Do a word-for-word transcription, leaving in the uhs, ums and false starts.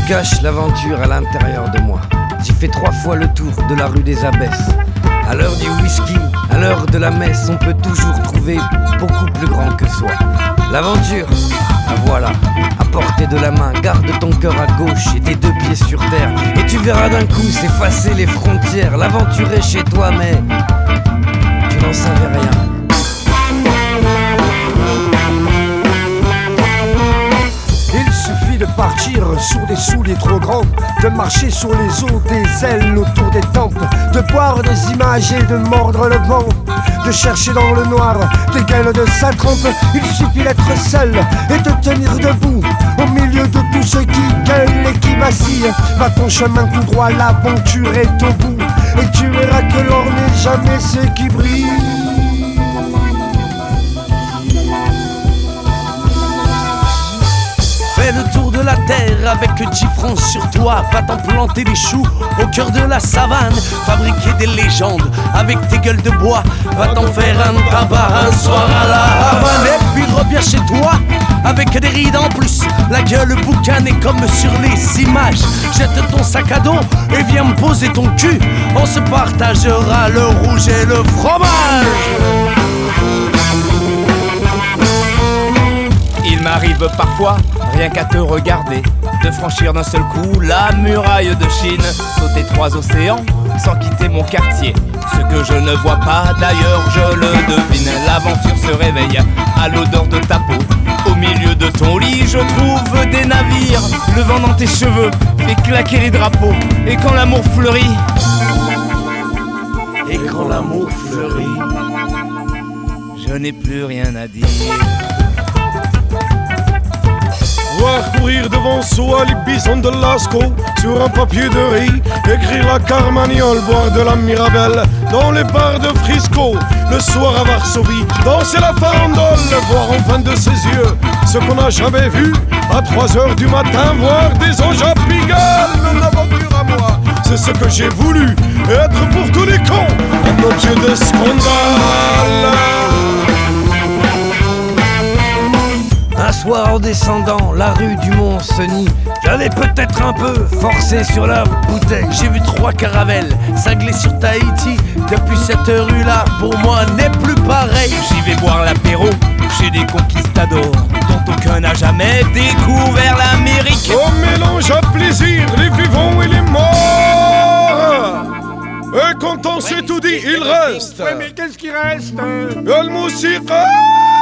cache l'aventure à l'intérieur de moi. J'ai fait trois fois le tour de la rue des Abbesses. À l'heure du whisky, à l'heure de la messe, on peut toujours trouver beaucoup plus grand que soi. L'aventure, la voilà, à portée de la main. Garde ton cœur à gauche et tes deux pieds sur terre, et tu verras d'un coup s'effacer les frontières. L'aventure est chez toi, mais tu n'en savais rien. Il suffit de partir sur des souliers trop grands, de marcher sur les eaux des ailes autour des tempes, de boire des images et de mordre le vent, de chercher dans le noir des gaines de sa trompe. Il suffit d'être seul et de tenir debout au milieu de tous ceux qui gueulent et qui vacillent. Va ton chemin tout droit, l'aventure est au bout, et tu verras que l'or n'est jamais ce qui brille. Fais le tour de la terre avec dix francs sur toi. Va t'en planter des choux au cœur de la savane. Fabriquer des légendes avec tes gueules de bois. Va t'en faire un tabac un soir à la Havane. Et puis reviens chez toi avec des rides en plus, la gueule boucanée comme sur les images. Jette ton sac à dos et viens me poser ton cul. On se partagera le rouge et le fromage. Il m'arrive parfois, rien qu'à te regarder, de franchir d'un seul coup la muraille de Chine, sauter trois océans sans quitter mon quartier. Ce que je ne vois pas d'ailleurs, je le devine. L'aventure se réveille à l'odeur de ta peau. Au milieu de ton lit, je trouve des navires. Le vent dans tes cheveux fait claquer les drapeaux. Et quand l'amour fleurit, Et quand l'amour fleurit, je n'ai plus rien à dire. Voir courir devant soi les bisons de Lascaux sur un papier de riz, écrire la Carmagnole, boire de la Mirabelle dans les bars de Frisco. Le soir à Varsovie, danser la farandole, voir enfin de ses yeux ce qu'on n'a jamais vu. À trois heures du matin, voir des anges à Pigalle. Mon aventure à moi, c'est ce que j'ai voulu, être pour tous les cons un objet de scandale. Un soir en descendant la rue du Mont-Cenis, j'avais peut-être un peu forcé sur la bouteille. j'ai vu trois caravelles cinglées sur Tahiti. Depuis cette rue-là, pour moi n'est plus pareil. J'y vais boire l'apéro chez des conquistadors dont aucun n'a jamais découvert l'Amérique. On mélange à plaisir les vivants et les morts. Et quand on s'est tout dit, il reste Ouais, mais qu'est-ce qui reste? le musique.